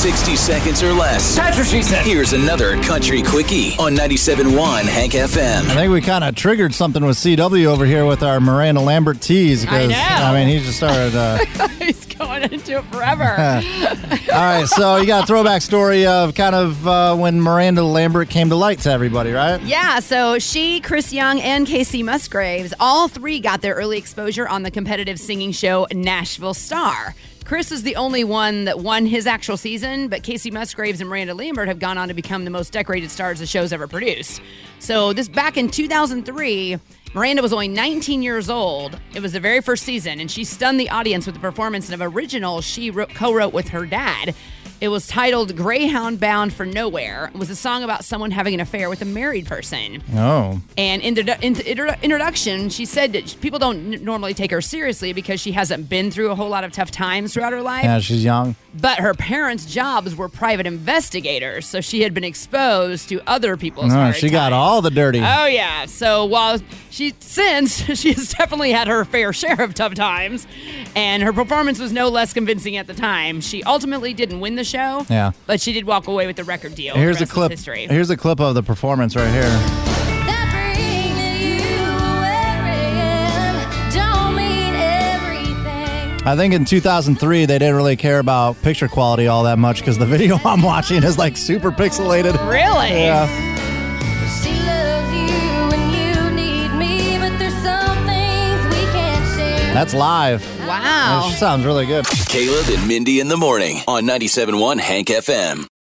60 seconds or less. That's what she said. Here's another Country Quickie on 97.1 Hank FM. I think we kind of triggered something with CW over here with our Miranda Lambert tease. I know. He just started... He's going into it forever. All right, so you got a throwback story of kind of when Miranda Lambert came to light to everybody, right? Yeah, so she, Chris Young, and Casey Musgraves, all three got their early exposure on the competitive singing show Nashville Star. Chris is the only one that won his actual season, but Casey Musgraves and Miranda Lambert have gone on to become the most decorated stars the show's ever produced. So this back in 2003, Miranda was only 19 years old. It was the very first season, and she stunned the audience with the performance of an original she co-wrote with her dad. It was titled Greyhound Bound for Nowhere. It was a song about someone having an affair with a married person. Oh. And in the introduction, she said that people don't normally take her seriously because she hasn't been through a whole lot of tough times throughout her life. Yeah, she's young. But her parents' jobs were private investigators, so she had been exposed to other people's hard she got times. all the dirty. Oh, yeah. So while she has definitely had her fair share of tough times, and her performance was no less convincing at the time, she ultimately didn't win the show. Yeah. But she did walk away with the record deal. Here's the a clip. History. Here's a clip of the performance right here. I think in 2003 they didn't really care about picture quality all that much because the video I'm watching is like super pixelated. Really? Yeah. She loves you and you need me, but there's some things we can't share. That's live. Wow. That sounds really good. Caleb and Mindy in the morning on 97.1 Hank FM.